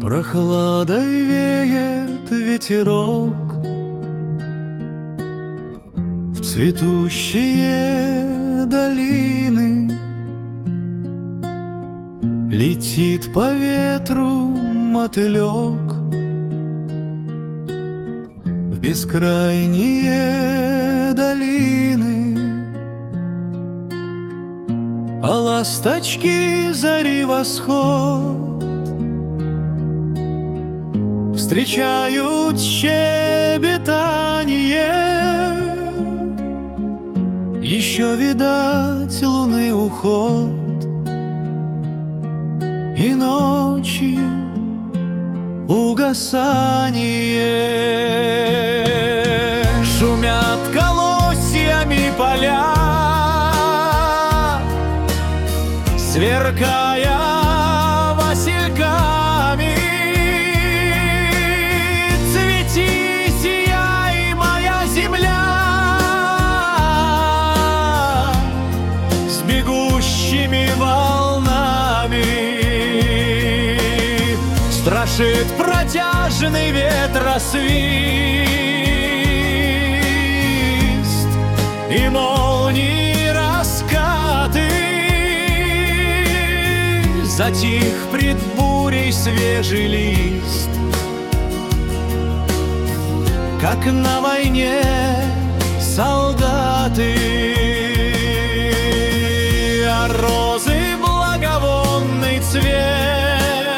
Прохладой веет ветерок в цветущие долины. Летит по ветру мотылек в бескрайние долины, а ласточки зари восход встречают щебетанье. Еще видать луны уход и ночи угасание. Шумят колосьями поля, сверкая васильками. Цвети, сияй, моя земля, с бегущими волнами. Страшит протяжный ветросвист и молнии раскаты. Затих пред бурей свежий лист, как на войне солдаты. А розы благовонный цвет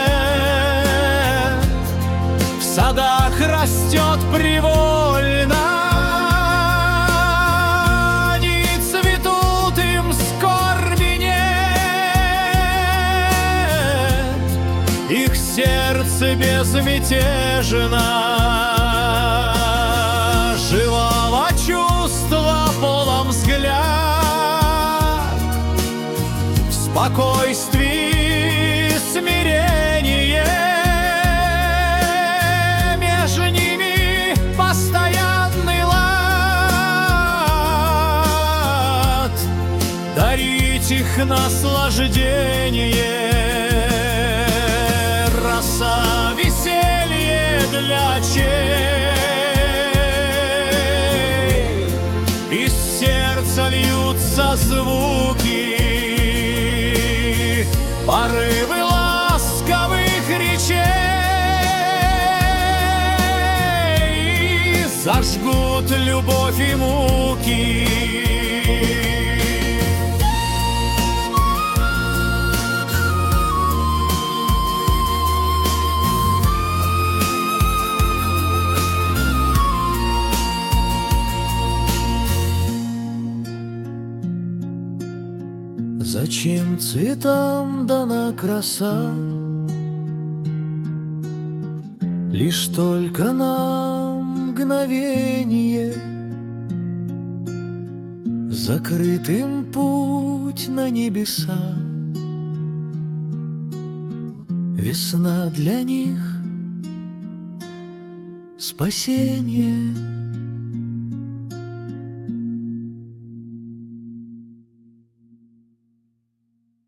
в садах растет привольно. Они цветут, им скорби нет, их сердце безмятежно. Живого чувства полон взгляд, в спокойствии смирение. Между ними постоянный лад, дарить их наслаждение. Роса, веселье для чей, из сердца льются звуки, порывы ласковых речей зажгут любовь и муки. Зачем цветам дана краса? Лишь только на мгновение закрыт им путь на небеса. Весна для них — спасение.